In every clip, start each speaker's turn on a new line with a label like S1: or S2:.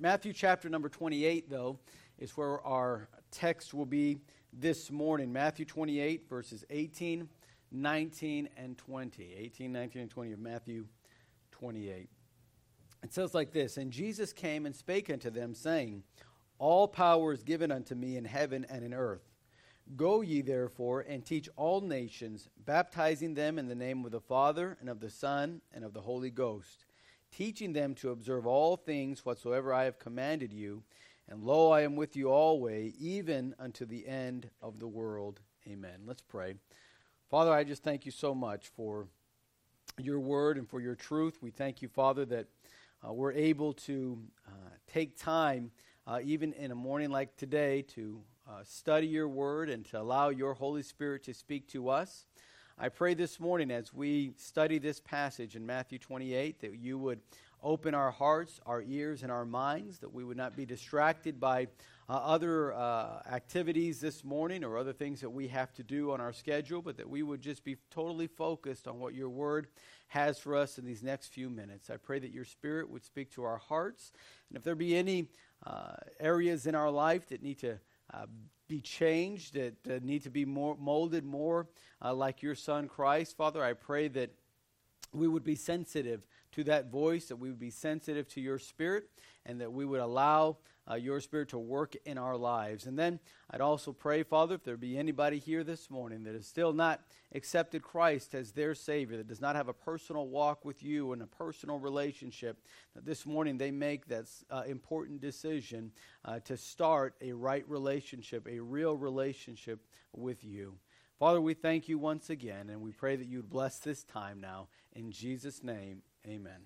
S1: Matthew chapter number 28, though, is where our text will be this morning. Matthew 28, verses 18, 19, and 20. 18, 19, and 20 of Matthew 28. It says like this, "And Jesus came and spake unto them, saying, All power is given unto me in heaven and in earth. Go ye therefore and teach all nations, baptizing them in the name of the Father, and of the Son, and of the Holy Ghost, teaching them to observe all things whatsoever I have commanded you. And lo, I am with you always, even unto the end of the world. Amen." Let's pray. Father, I just thank you so much for your word and for your truth. We thank you, Father, that we're able to take time, even in a morning like today, to study your word and to allow your Holy Spirit to speak to us. I pray this morning as we study this passage in Matthew 28 that you would open our hearts, our ears, and our minds, that we would not be distracted by other activities this morning or other things that we have to do on our schedule, but that we would just be totally focused on what your word has for us in these next few minutes. I pray that your Spirit would speak to our hearts, and if there be any areas in our life that need to be changed, that need to be more molded more like your Son Christ, Father, I pray that we would be sensitive to that voice, that we would be sensitive to your Spirit, and that we would allow your Spirit to work in our lives. And then I'd also pray, Father, if there be anybody here this morning that has still not accepted Christ as their Savior, that does not have a personal walk with you and a personal relationship, that this morning they make that important decision to start a right relationship, a real relationship with you. Father, we thank you once again, and we pray that you would bless this time now. In Jesus' name, amen.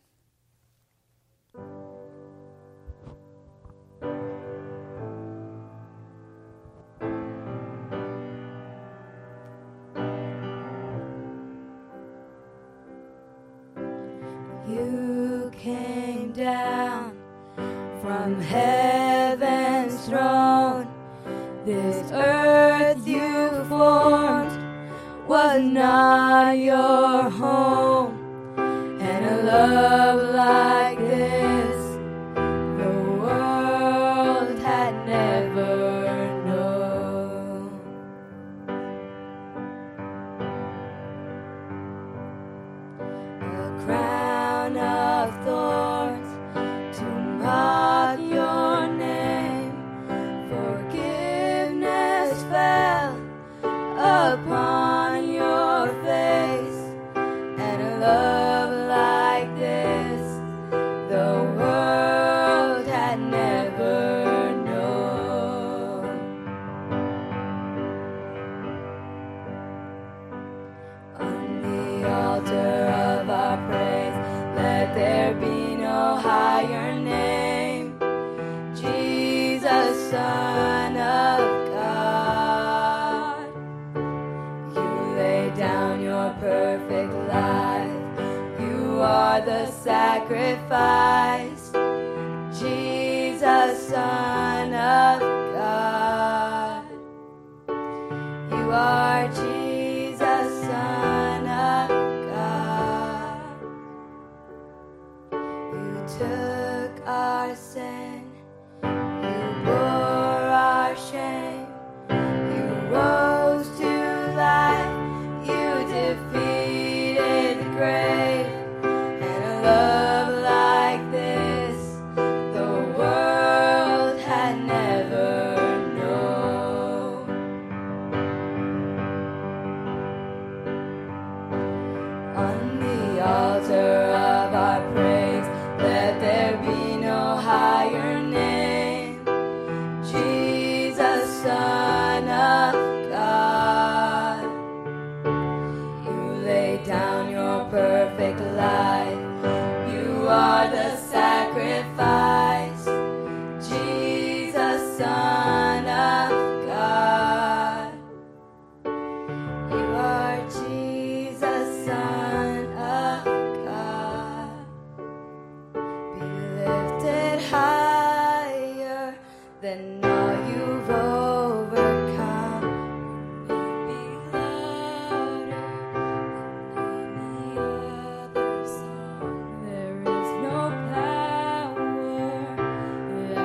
S2: You came down from heaven's throne. This earth you formed was not your home. And a love like this the world had never known. A crown of thorns to mock your name. Forgiveness fell upon your face, and a love like this the world had never known. On the altar of our praise, let there be no higher name. Jesus, Son of God, you lay down your perfect life. You are the sacrifice. Jesus, Son of God, you are Jesus, Son of God. You took our sin, you bore our shame, you rose to life, you defeated the grave, and a love like this the world had never known. On the altar of our praise, let there be no higher name. Jesus, Son of God, you lay down your perfect life. You are the sacrifice. Jesus, Son of God, you are Jesus, Son of God. Be lifted higher than all you've overcome. Be louder than any other song. There is no power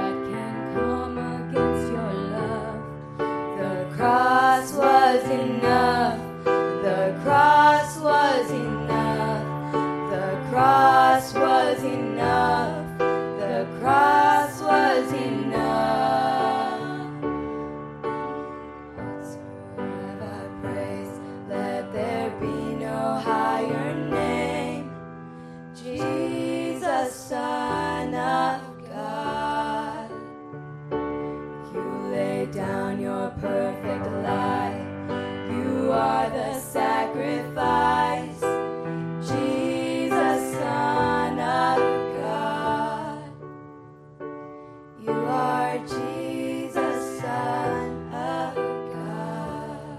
S2: your perfect life. You are the sacrifice, Jesus, Son of God. You are Jesus, Son of God.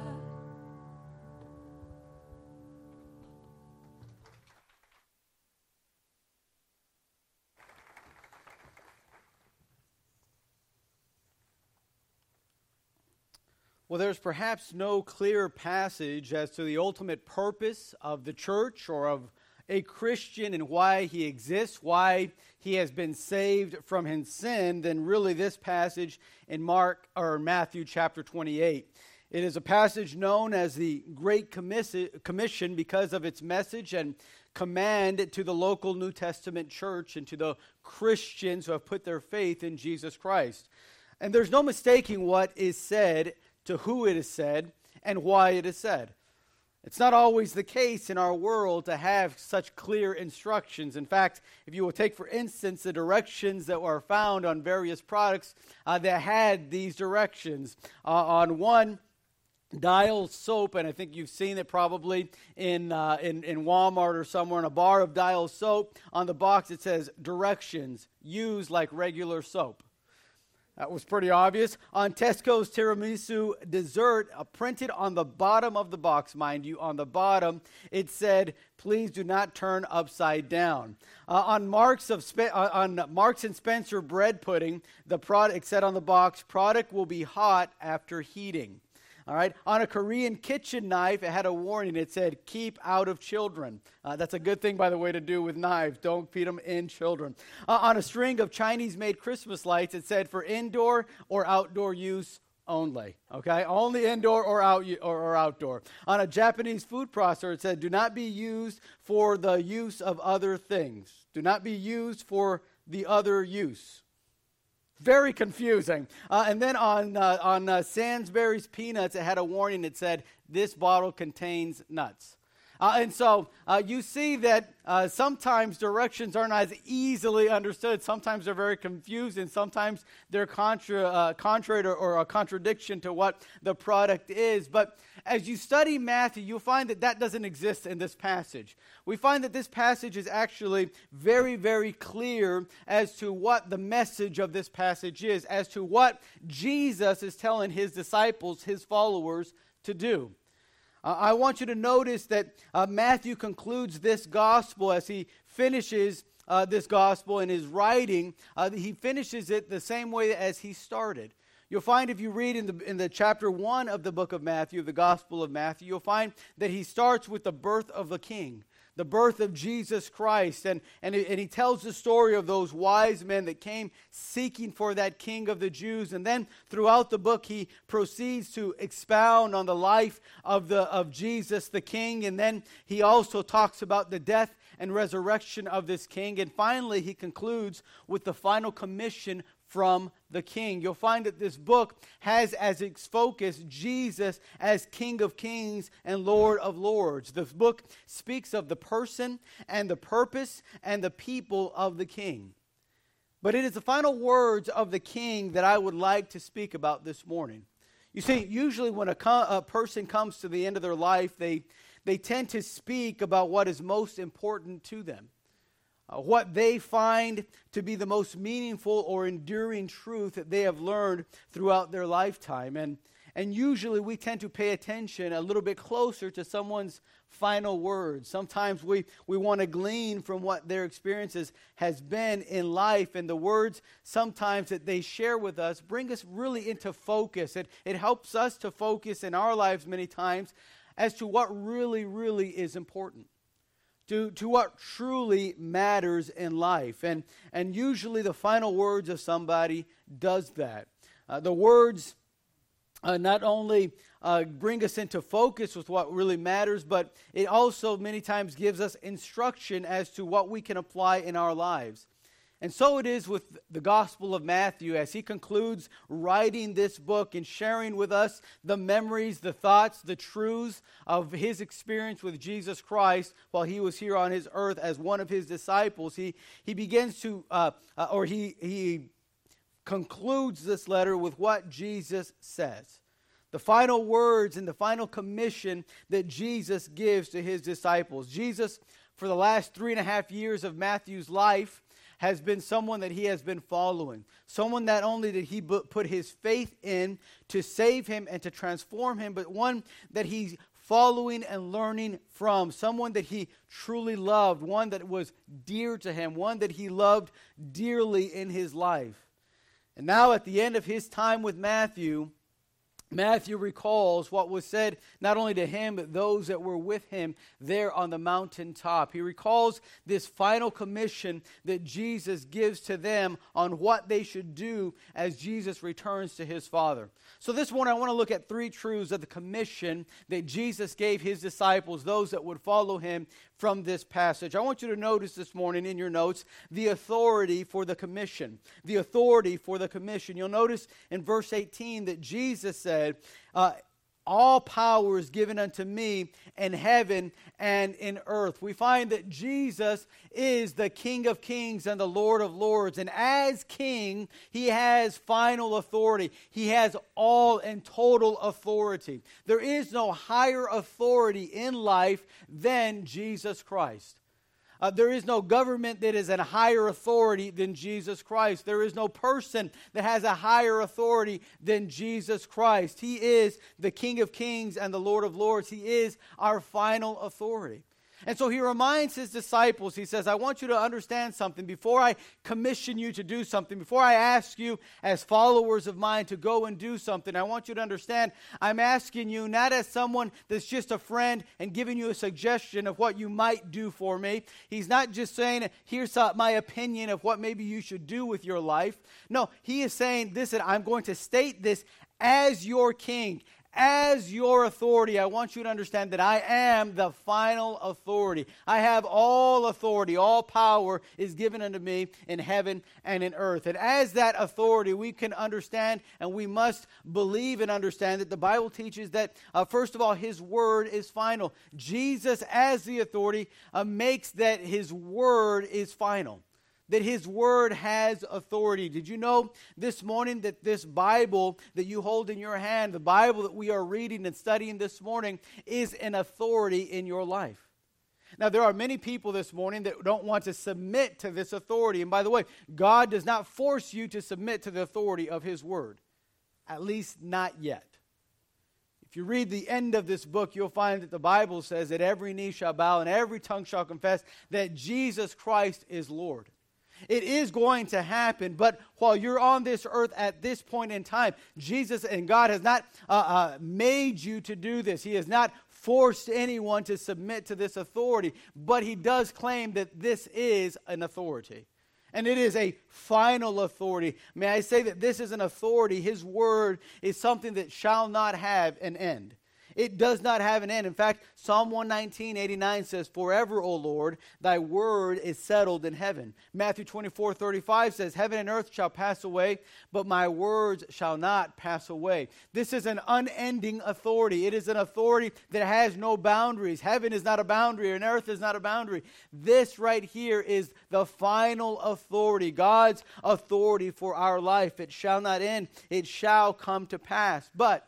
S1: Well, there's perhaps no clearer passage as to the ultimate purpose of the church or of a Christian and why he exists, why he has been saved from his sin, than really this passage in Matthew chapter 28. It is a passage known as the Great Commission because of its message and command to the local New Testament church and to the Christians who have put their faith in Jesus Christ. And there's no mistaking what is said, to who it is said, and why it is said. It's not always the case in our world to have such clear instructions. In fact, if you will take, for instance, the directions that were found on various products that had these directions. On one, Dial soap, and I think you've seen it probably in Walmart or somewhere, in a bar of Dial soap. On the box it says, directions, use like regular soap. That was pretty obvious. On Tesco's tiramisu dessert, printed on the bottom of the box, mind you, on the bottom, it said, please do not turn upside down. On Marks and Spencer bread pudding, the product said on the box, product will be hot after heating. All right. On a Korean kitchen knife, it had a warning. It said, keep out of children. That's a good thing, by the way, to do with knives. Don't feed them in children. On a string of Chinese-made Christmas lights, it said, for indoor or outdoor use only. Okay. Only indoor or outdoor. On a Japanese food processor, it said, do not be used for the use of other things. Do not be used for the other use. Very confusing. And then on Sainsbury's peanuts, it had a warning. It said, this bottle contains nuts. And so you see that sometimes directions are not as easily understood. Sometimes they're very confusing. Sometimes they're contrary or a contradiction to what the product is. But as you study Matthew, you'll find that that doesn't exist in this passage. We find that this passage is actually very, very clear as to what the message of this passage is, as to what Jesus is telling his disciples, his followers, to do. I want you to notice that Matthew concludes this gospel as he finishes this gospel in his writing. He finishes it the same way as he started. You'll find if you read in the chapter 1 of the book of Matthew, the Gospel of Matthew, you'll find that he starts with the birth of the King, the birth of Jesus Christ. And he tells the story of those wise men that came seeking for that King of the Jews. And then throughout the book, he proceeds to expound on the life of Jesus the King. And then he also talks about the death and resurrection of this King. And finally, he concludes with the final commission from the King. You'll find that this book has as its focus Jesus as King of Kings and Lord of Lords. This book speaks of the person and the purpose and the people of the King. But it is the final words of the King that I would like to speak about this morning. You see, usually when a person comes to the end of their life, they tend to speak about what is most important to them. What they find to be the most meaningful or enduring truth that they have learned throughout their lifetime. And usually we tend to pay attention a little bit closer to someone's final words. Sometimes we want to glean from what their experiences has been in life, and the words sometimes that they share with us bring us really into focus. It helps us to focus in our lives many times as to what really, really is important. To what truly matters in life. And usually the final words of somebody does that. The words not only bring us into focus with what really matters, but it also many times gives us instruction as to what we can apply in our lives. And so it is with the Gospel of Matthew as he concludes writing this book and sharing with us the memories, the thoughts, the truths of his experience with Jesus Christ while he was here on his earth as one of his disciples. He begins to, he concludes this letter with what Jesus says. The final words and the final commission that Jesus gives to his disciples. Jesus, for the last 3.5 years of Matthew's life, has been someone that he has been following. Someone not only did he put his faith in to save him and to transform him, but one that he's following and learning from. Someone that he truly loved. One that was dear to him. One that he loved dearly in his life. And now at the end of his time with Matthew recalls what was said not only to him, but those that were with him there on the mountaintop. He recalls this final commission that Jesus gives to them on what they should do as Jesus returns to his Father. So this morning I want to look at 3 truths of the commission that Jesus gave his disciples, those that would follow him, from this passage. I want you to notice this morning in your notes the authority for the commission. The authority for the commission. You'll notice in verse 18 that Jesus said, all power is given unto me in heaven and in earth. We find that Jesus is the King of kings and the Lord of lords. And as King, he has final authority. He has all and total authority. There is no higher authority in life than Jesus Christ. There is no government that is a higher authority than Jesus Christ. There is no person that has a higher authority than Jesus Christ. He is the King of kings and the Lord of lords. He is our final authority. And so he reminds his disciples, he says, I want you to understand something. Before I commission you to do something, before I ask you as followers of mine to go and do something, I want you to understand I'm asking you not as someone that's just a friend and giving you a suggestion of what you might do for me. He's not just saying, here's my opinion of what maybe you should do with your life. No, he is saying, listen, I'm going to state this as your king. As your authority, I want you to understand that I am the final authority. I have all authority. All power is given unto me in heaven and in earth. And as that authority, we can understand and we must believe and understand that the Bible teaches that, first of all, his word is final. Jesus, as the authority, makes that his word is final. That his word has authority. Did you know this morning that this Bible that you hold in your hand, the Bible that we are reading and studying this morning, is an authority in your life? Now, there are many people this morning that don't want to submit to this authority. And by the way, God does not force you to submit to the authority of his word. At least not yet. If you read the end of this book, you'll find that the Bible says that every knee shall bow and every tongue shall confess that Jesus Christ is Lord. It is going to happen, but while you're on this earth at this point in time, Jesus and God has not made you to do this. He has not forced anyone to submit to this authority, but he does claim that this is an authority. And it is a final authority. May I say that this is an authority. His word is something that shall not have an end. It does not have an end. In fact, Psalm 119:89 says, forever, O Lord, thy word is settled in heaven. Matthew 24:35 says, heaven and earth shall pass away, but my words shall not pass away. This is an unending authority. It is an authority that has no boundaries. Heaven is not a boundary and earth is not a boundary. This right here is the final authority, God's authority for our life. It shall not end. It shall come to pass. But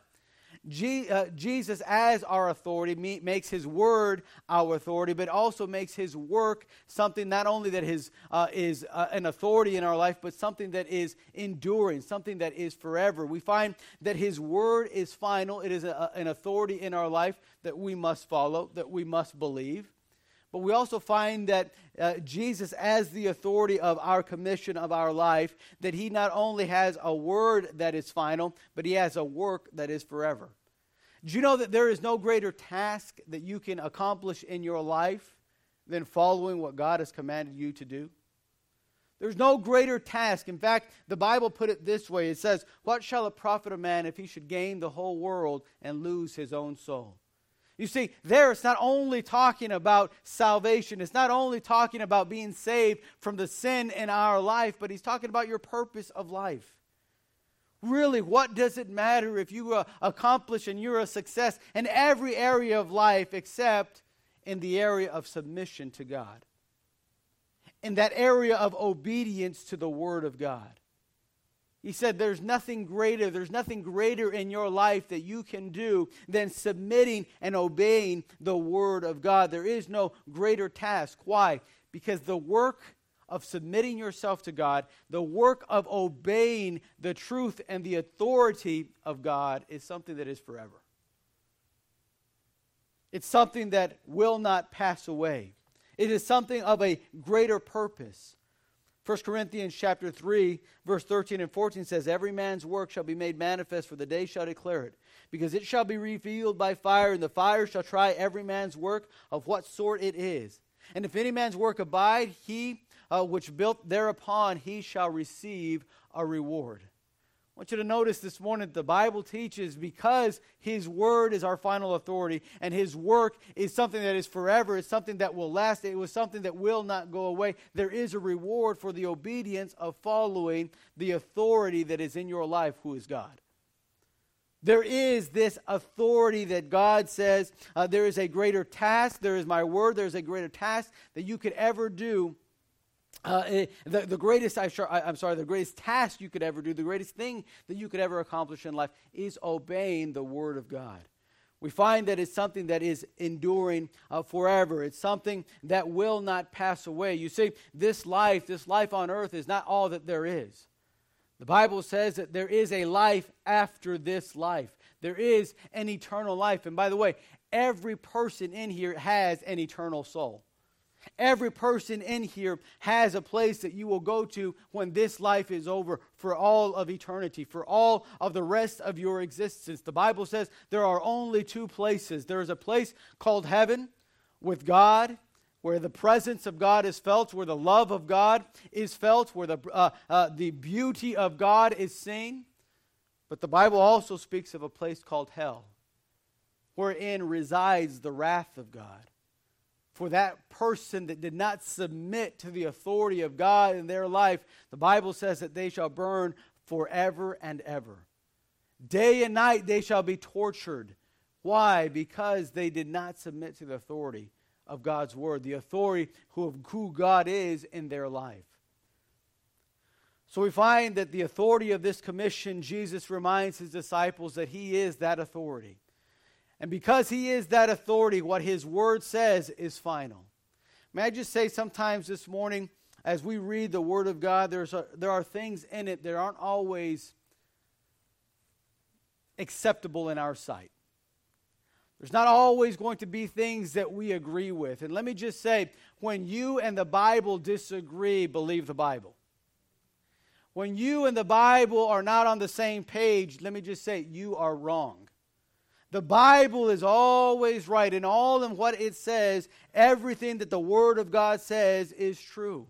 S1: Jesus as our authority makes his word our authority, but also makes his work something not only that is an authority in our life, but something that is enduring, something that is forever. We find that his word is final. It is an authority in our life that we must follow, that we must believe. But we also find that Jesus, as the authority of our commission of our life, that he not only has a word that is final, but he has a work that is forever. Do you know that there is no greater task that you can accomplish in your life than following what God has commanded you to do? There's no greater task. In fact, the Bible put it this way. It says, what shall it profit a man if he should gain the whole world and lose his own soul? You see, there it's not only talking about salvation. It's not only talking about being saved from the sin in our life, but he's talking about your purpose of life. Really, what does it matter if you accomplish and you're a success in every area of life except in the area of submission to God? In that area of obedience to the Word of God. He said there's nothing greater in your life that you can do than submitting and obeying the Word of God. There is no greater task. Why? Because the work of submitting yourself to God, the work of obeying the truth and the authority of God is something that is forever. It's something that will not pass away. It is something of a greater purpose. 1 Corinthians chapter 3, verse 13 and 14 says, every man's work shall be made manifest, for the day shall declare it. Because it shall be revealed by fire, and the fire shall try every man's work of what sort it is. And if any man's work abide, he which built thereupon, he shall receive a reward. I want you to notice this morning that the Bible teaches because His Word is our final authority and His work is something that is forever, it's something that will last, it was something that will not go away. There is a reward for the obedience of following the authority that is in your life, who is God. There is this authority that God says, there is a greater task, there is my word, there is a greater task that you could ever do. The greatest task you could ever do, the greatest thing that you could ever accomplish in life is obeying the Word of God. We find that it's something that is enduring forever. It's something that will not pass away. You see, this life on earth is not all that there is. The Bible says that there is a life after this life. There is an eternal life. And by the way, every person in here has an eternal soul. Every person in here has a place that you will go to when this life is over for all of eternity, for all of the rest of your existence. The Bible says there are only two places. There is a place called heaven with God, where the presence of God is felt, where the love of God is felt, where the beauty of God is seen. But the Bible also speaks of a place called hell, wherein resides the wrath of God. For that person that did not submit to the authority of God in their life, the Bible says that they shall burn forever and ever. Day and night they shall be tortured. Why? Because they did not submit to the authority of God's word, the authority of who God is in their life. So we find that the authority of this commission, Jesus reminds His disciples that He is that authority. And because He is that authority, what His Word says is final. May I just say sometimes this morning, as we read the Word of God, there are things in it that aren't always acceptable in our sight. There's not always going to be things that we agree with. And let me just say, when you and the Bible disagree, believe the Bible. When you and the Bible are not on the same page, let me just say, you are wrong. The Bible is always right, and all in what it says, everything that the Word of God says is true.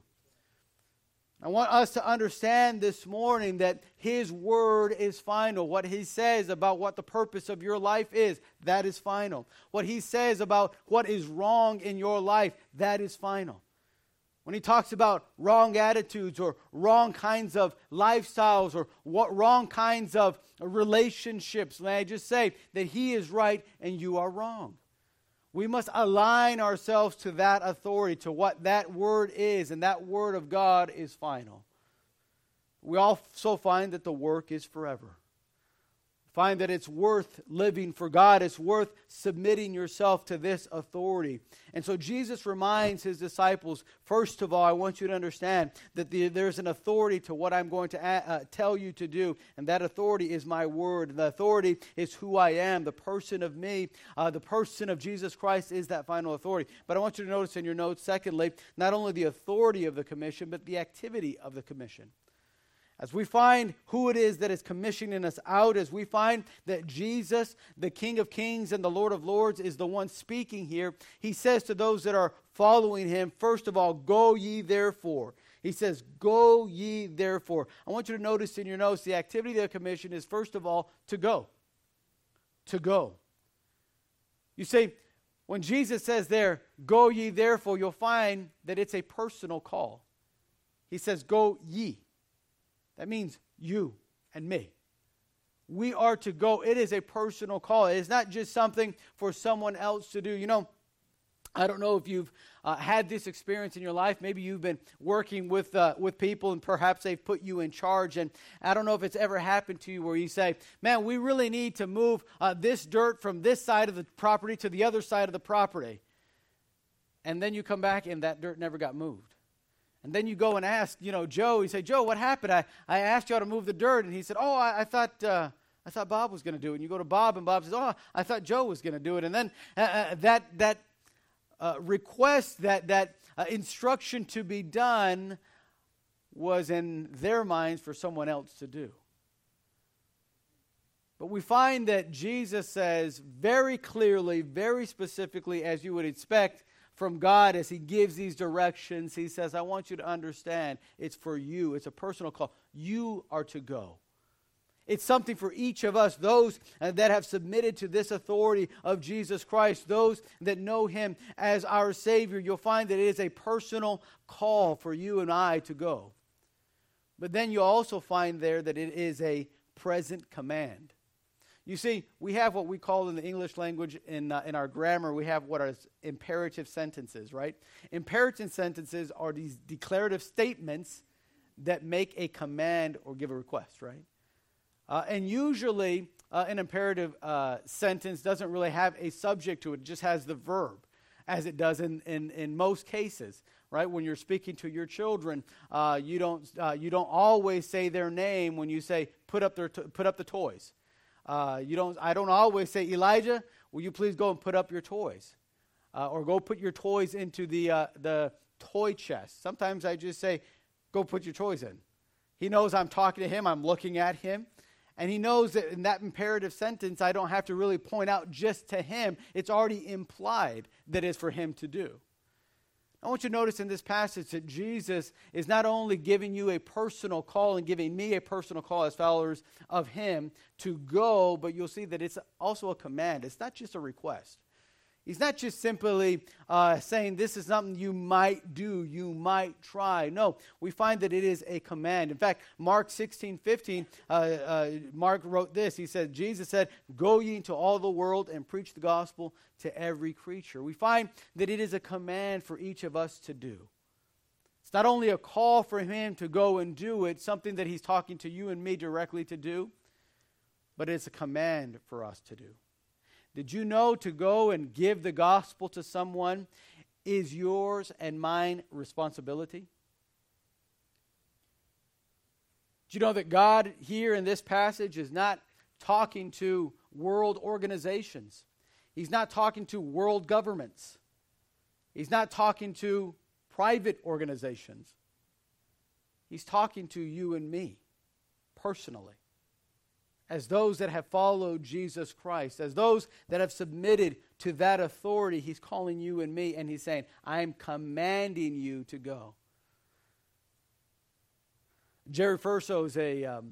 S1: I want us to understand this morning that His Word is final. What He says about what the purpose of your life is, that is final. What He says about what is wrong in your life, that is final. When He talks about wrong attitudes or wrong kinds of lifestyles or wrong kinds of relationships, may I just say that He is right and you are wrong. We must align ourselves to that authority, to what that word is, and that word of God is final. We also find that the work is forever. Find that it's worth living for God. It's worth submitting yourself to this authority. And so Jesus reminds His disciples, first of all, I want you to understand that there's an authority to what I'm going to tell you to do. And that authority is my word. And the authority is who I am. The person of me, the person of Jesus Christ is that final authority. But I want you to notice in your notes, secondly, not only the authority of the commission, but the activity of the commission. As we find who it is that is commissioning us out, as we find that Jesus, the King of Kings and the Lord of Lords, is the one speaking here, He says to those that are following Him, first of all, go ye therefore. He says, go ye therefore. I want you to notice in your notes, the activity of the commission is, first of all, to go. To go. You see, when Jesus says there, go ye therefore, you'll find that it's a personal call. He says, go ye. That means you and me. We are to go. It is a personal call. It is not just something for someone else to do. You know, I don't know if you've had this experience in your life. Maybe you've been working with people, and perhaps they've put you in charge. And I don't know if it's ever happened to you where you say, man, we really need to move this dirt from this side of the property to the other side of the property. And then you come back and that dirt never got moved. And then you go and ask, Joe. You say, Joe, what happened? I asked you how to move the dirt. And he said, I thought Bob was going to do it. And you go to Bob, and Bob says, I thought Joe was going to do it. And then that request, that instruction to be done was in their minds for someone else to do. But we find that Jesus says very clearly, very specifically, as you would expect from God as he gives these directions, he says, I want you to understand it's for you. It's a personal call. You are to go. It's something for each of us, those that have submitted to this authority of Jesus Christ, those that know him as our Savior. You'll find that it is a personal call for you and I to go. But then you also find there that it is a present command. You see, we have what we call in the English language, in our grammar, we have what are imperative sentences, right? Imperative sentences are these declarative statements that make a command or give a request, right? And usually, an imperative sentence doesn't really have a subject to it. It just has the verb, as it does in most cases, right? When you're speaking to your children, you don't always say their name when you say put up the toys. I don't always say, Elijah, will you please go and put up your toys, or go put your toys into the toy chest. Sometimes I just say, go put your toys in. He knows I'm talking to him. I'm looking at him. And he knows that in that imperative sentence, I don't have to really point out just to him. It's already implied that it's for him to do. I want you to notice in this passage that Jesus is not only giving you a personal call and giving me a personal call as followers of him to go, but you'll see that it's also a command. It's not just a request. He's not just simply saying this is something you might do, you might try. No, we find that it is a command. In fact, Mark 16:15, Mark wrote this. He said, Jesus said, go ye into all the world and preach the gospel to every creature. We find that it is a command for each of us to do. It's not only a call for him to go and do it, something that he's talking to you and me directly to do, but it's a command for us to do. Did you know to go and give the gospel to someone is yours and mine responsibility? Did you know that God here in this passage is not talking to world organizations? He's not talking to world governments. He's not talking to private organizations. He's talking to you and me personally. As those that have followed Jesus Christ, as those that have submitted to that authority, he's calling you and me, and he's saying, I'm commanding you to go. Jerry Furso is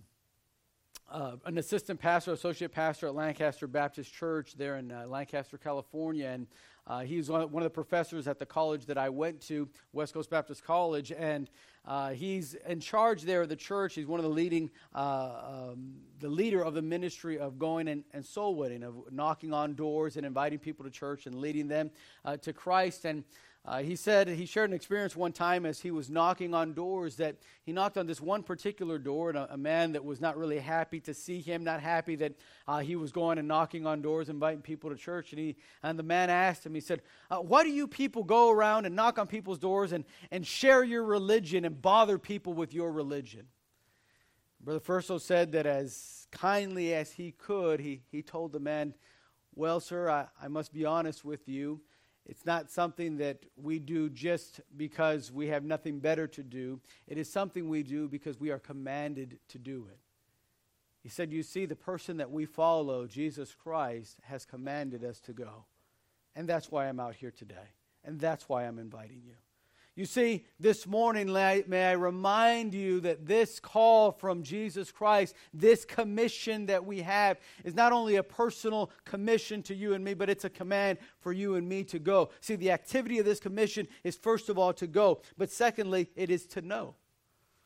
S1: an assistant pastor, associate pastor at Lancaster Baptist Church there in Lancaster, California, and he's one of the professors at the college that I went to, West Coast Baptist College, and he's in charge there of the church. He's one of the leader of the ministry of going and soul winning, of knocking on doors and inviting people to church and leading them to Christ. And he said he shared an experience one time as he was knocking on doors, that he knocked on this one particular door, and a man that was not really happy to see him, not happy that he was going and knocking on doors, inviting people to church. And the man asked him, he said, why do you people go around and knock on people's doors and share your religion and bother people with your religion? Brother Furso said that as kindly as he could, he told the man, well, sir, I must be honest with you. It's not something that we do just because we have nothing better to do. It is something we do because we are commanded to do it. He said, you see, the person that we follow, Jesus Christ, has commanded us to go. And that's why I'm out here today. And that's why I'm inviting you. You see, this morning, may I remind you that this call from Jesus Christ, this commission that we have, is not only a personal commission to you and me, but it's a command for you and me to go. See, the activity of this commission is, first of all, to go. But secondly, it is to know.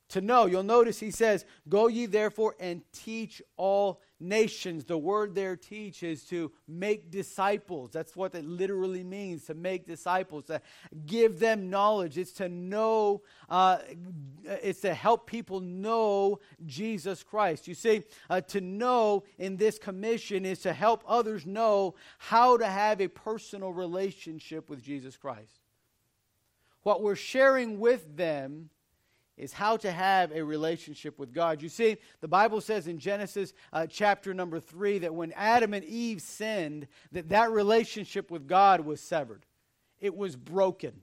S1: To know. You'll notice he says, go ye therefore and teach all nations. The word there, teach, is to make disciples. That's what it literally means, to make disciples, to give them knowledge. It's to know, it's to help people know Jesus Christ. You see, to know in this commission is to help others know how to have a personal relationship with Jesus Christ. What we're sharing with them is how to have a relationship with God. You see, the Bible says in Genesis chapter number 3 that when Adam and Eve sinned, that relationship with God was severed. It was broken.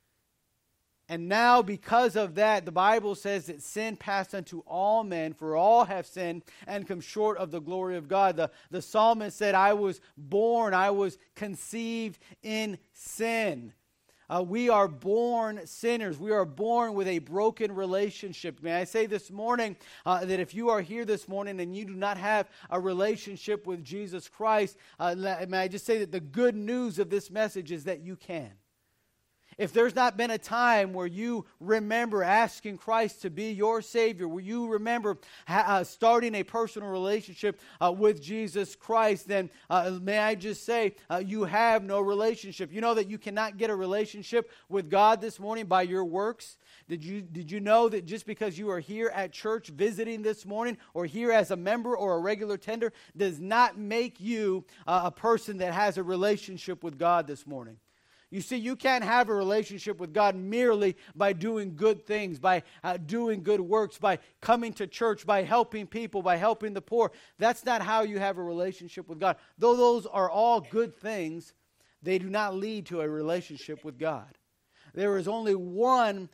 S1: And now because of that, the Bible says that sin passed unto all men, for all have sinned and come short of the glory of God. The psalmist said, I was conceived in sin. We are born sinners. We are born with a broken relationship. May I say this morning that if you are here this morning and you do not have a relationship with Jesus Christ, may I just say that the good news of this message is that you can. If there's not been a time where you remember asking Christ to be your Savior, where you remember starting a personal relationship with Jesus Christ, then may I just say you have no relationship. You know that you cannot get a relationship with God this morning by your works? Did you know that just because you are here at church visiting this morning or here as a member or a regular tender does not make you a person that has a relationship with God this morning? You see, you can't have a relationship with God merely by doing good things, by doing good works, by coming to church, by helping people, by helping the poor. That's not how you have a relationship with God. Though those are all good things, they do not lead to a relationship with God. There is only one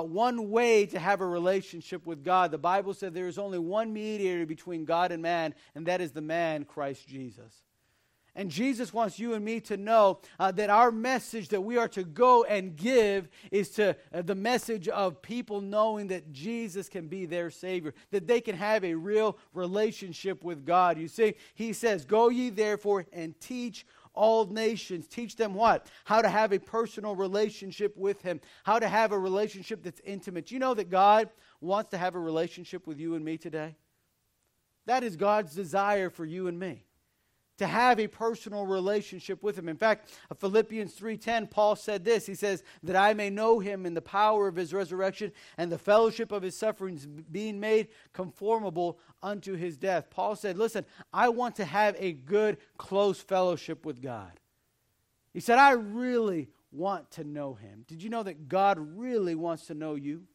S1: way to have a relationship with God. The Bible said there is only one mediator between God and man, and that is the man, Christ Jesus. And Jesus wants you and me to know that our message that we are to go and give is to the message of people knowing that Jesus can be their Savior, that they can have a real relationship with God. You see, he says, go ye therefore and teach all nations. Teach them what? How to have a personal relationship with Him, how to have a relationship that's intimate. You know that God wants to have a relationship with you and me today? That is God's desire for you and me, to have a personal relationship with Him. In fact, Philippians 3:10, Paul said this. He says, that I may know Him in the power of His resurrection and the fellowship of His sufferings, being made conformable unto His death. Paul said, listen, I want to have a good, close fellowship with God. He said, I really want to know Him. Did you know that God really wants to know you?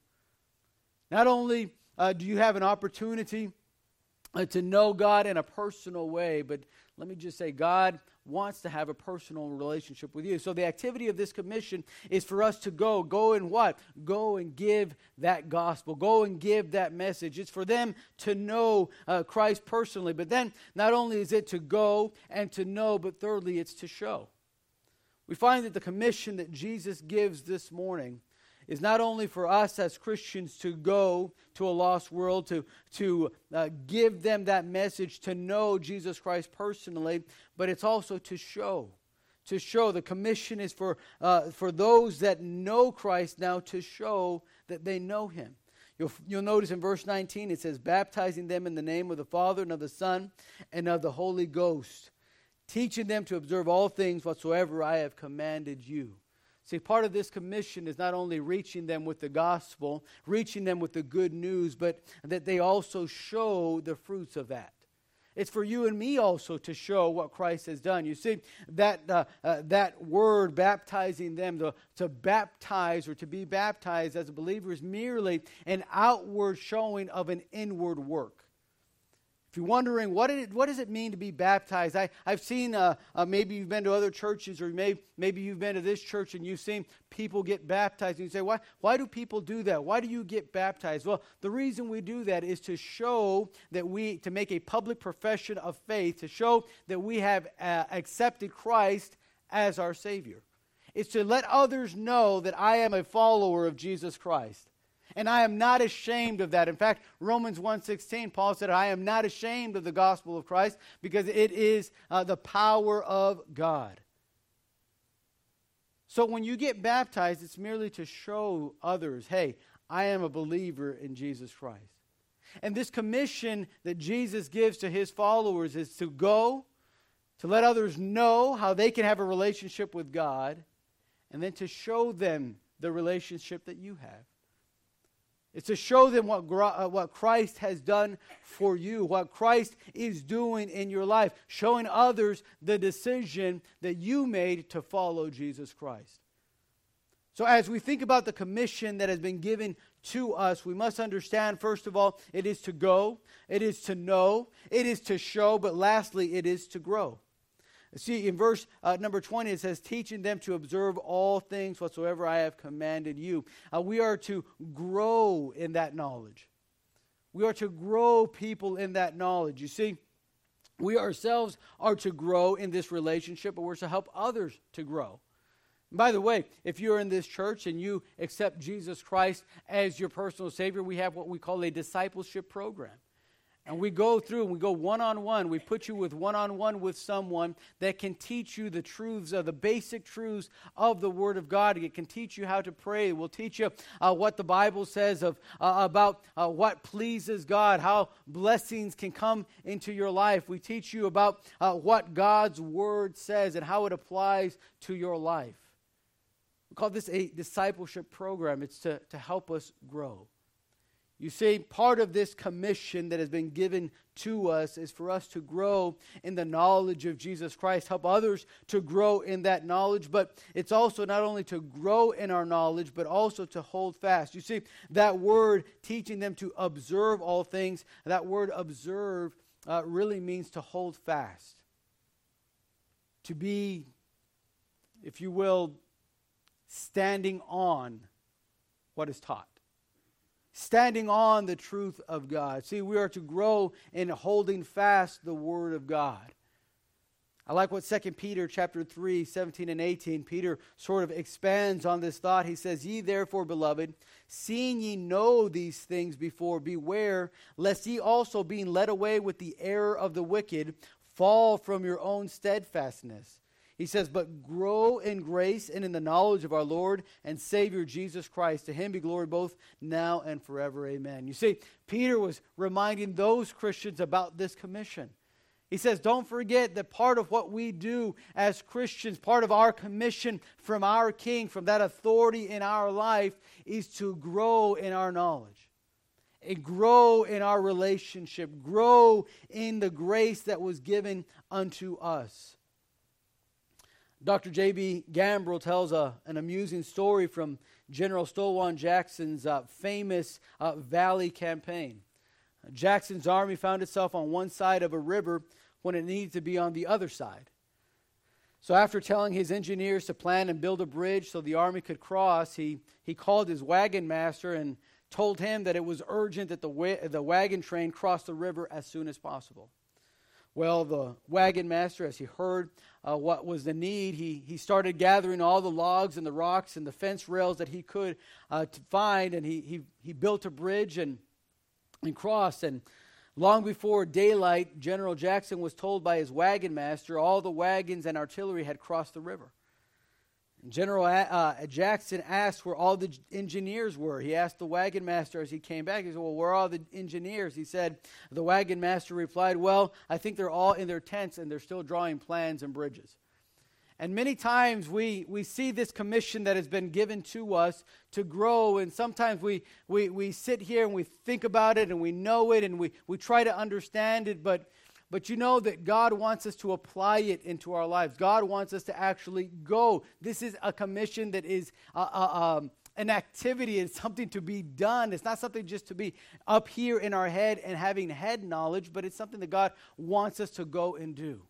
S1: Not only do you have an opportunity to know God in a personal way, but let me just say, God wants to have a personal relationship with you. So the activity of this commission is for us to go and what? Go and give that gospel. Go and give that message. It's for them to know Christ personally. But then not only is it to go and to know, but thirdly, it's to show. We find that the commission that Jesus gives this morning is not only for us as Christians to go to a lost world, to give them that message, to know Jesus Christ personally, but it's also to show. To show. The commission is for those that know Christ now to show that they know Him. You'll notice in verse 19 it says, baptizing them in the name of the Father and of the Son and of the Holy Ghost, teaching them to observe all things whatsoever I have commanded you. See, part of this commission is not only reaching them with the gospel, reaching them with the good news, but that they also show the fruits of that. It's for you and me also to show what Christ has done. You see, that word, baptizing them, to baptize or to be baptized as a believer is merely an outward showing of an inward work. If you're wondering, what does it mean to be baptized? I've seen, maybe you've been to other churches, or maybe you've been to this church and you've seen people get baptized. And you say, why do people do that? Why do you get baptized? Well, the reason we do that is to show that to make a public profession of faith, to show that we have accepted Christ as our Savior. It's to let others know that I am a follower of Jesus Christ. And I am not ashamed of that. In fact, Romans 1:16, Paul said, I am not ashamed of the gospel of Christ because it is the power of God. So when you get baptized, it's merely to show others, hey, I am a believer in Jesus Christ. And this commission that Jesus gives to his followers is to go, to let others know how they can have a relationship with God, and then to show them the relationship that you have. It's to show them what Christ has done for you, what Christ is doing in your life, showing others the decision that you made to follow Jesus Christ. So as we think about the commission that has been given to us, we must understand, first of all, it is to go, it is to know, it is to show, but lastly, it is to grow. See, in verse number 20, it says, teaching them to observe all things whatsoever I have commanded you. We are to grow in that knowledge. We are to grow people in that knowledge. You see, we ourselves are to grow in this relationship, but we're to help others to grow. By the way, if you're in this church and you accept Jesus Christ as your personal Savior, we have what we call a discipleship program. And we go through and we go one-on-one. We put you with one-on-one with someone that can teach you the truths, the basic truths of the Word of God. It can teach you how to pray. We'll teach you what the Bible says about what pleases God, how blessings can come into your life. We teach you about what God's Word says and how it applies to your life. We call this a discipleship program. It's to help us grow. You see, part of this commission that has been given to us is for us to grow in the knowledge of Jesus Christ, help others to grow in that knowledge, but it's also not only to grow in our knowledge, but also to hold fast. You see, that word, teaching them to observe all things, that word observe really means to hold fast. To be, if you will, standing on what is taught. Standing on the truth of God. See, we are to grow in holding fast the Word of God. I like what 2 Peter chapter 3, 17 and 18, Peter sort of expands on this thought. He says, ye therefore, beloved, seeing ye know these things before, beware, lest ye also, being led away with the error of the wicked, fall from your own steadfastness. He says, but grow in grace and in the knowledge of our Lord and Savior Jesus Christ. To him be glory both now and forever. Amen. You see, Peter was reminding those Christians about this commission. He says, don't forget that part of what we do as Christians, part of our commission from our King, from that authority in our life, is to grow in our knowledge. And grow in our relationship. Grow in the grace that was given unto us. Dr. J.B. Gambrell tells an amusing story from General Stonewall Jackson's famous Valley Campaign. Jackson's army found itself on one side of a river when it needed to be on the other side. So after telling his engineers to plan and build a bridge so the army could cross, he called his wagon master and told him that it was urgent that the wagon train cross the river as soon as possible. Well, the wagon master, as he heard what was the need, he started gathering all the logs and the rocks and the fence rails that he could to find, and he built a bridge and crossed. And long before daylight, General Jackson was told by his wagon master all the wagons and artillery had crossed the river. General Jackson asked where all the engineers were. He asked the wagon master as he came back. He said, well, where are all the engineers? He said, the wagon master replied, well, I think they're all in their tents and they're still drawing plans and bridges. And many times we see this commission that has been given to us to grow, and sometimes we sit here and we think about it and we know it and we try to understand it, but you know that God wants us to apply it into our lives. God wants us to actually go. This is a commission that is an activity. It's something to be done. It's not something just to be up here in our head and having head knowledge, but it's something that God wants us to go and do.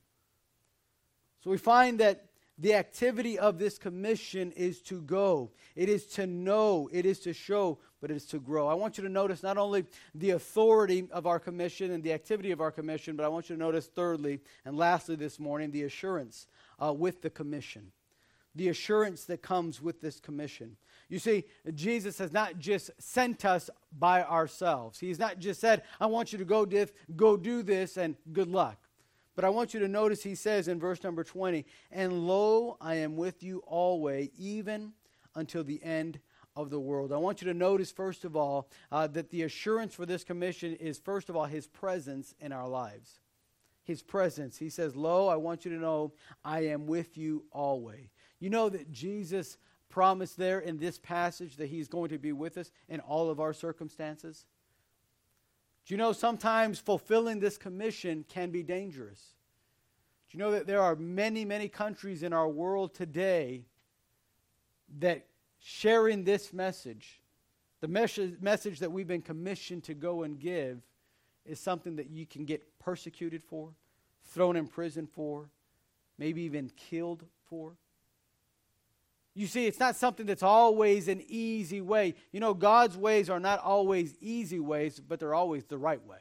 S1: So we find that the activity of this commission is to go. It is to know. It is to show, but it is to grow. I want you to notice not only the authority of our commission and the activity of our commission, but I want you to notice thirdly and lastly this morning, the assurance with the commission. The assurance that comes with this commission. You see, Jesus has not just sent us by ourselves. He's not just said, I want you to go do this and good luck. But I want you to notice he says in verse number 20, and lo, I am with you always, even until the end of the world. I want you to notice, first of all, that the assurance for this commission is, first of all, His presence in our lives. His presence. He says, lo, I want you to know I am with you always. You know that Jesus promised there in this passage that He's going to be with us in all of our circumstances? Do you know sometimes fulfilling this commission can be dangerous? Do you know that there are many, many countries in our world today that sharing this message, the message that we've been commissioned to go and give, is something that you can get persecuted for, thrown in prison for, maybe even killed for? You see, it's not something that's always an easy way. You know, God's ways are not always easy ways, but they're always the right way.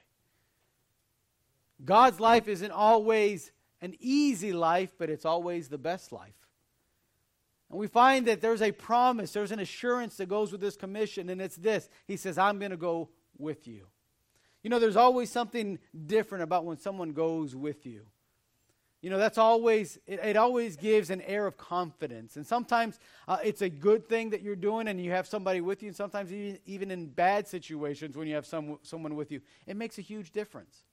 S1: God's life isn't always an easy life, but it's always the best life. And we find that there's a promise, there's an assurance that goes with this commission, and it's this. He says, I'm going to go with you. You know, there's always something different about when someone goes with you. You know, that's always, it always gives an air of confidence. And sometimes it's a good thing that you're doing and you have somebody with you. And sometimes even in bad situations when you have someone with you, it makes a huge difference.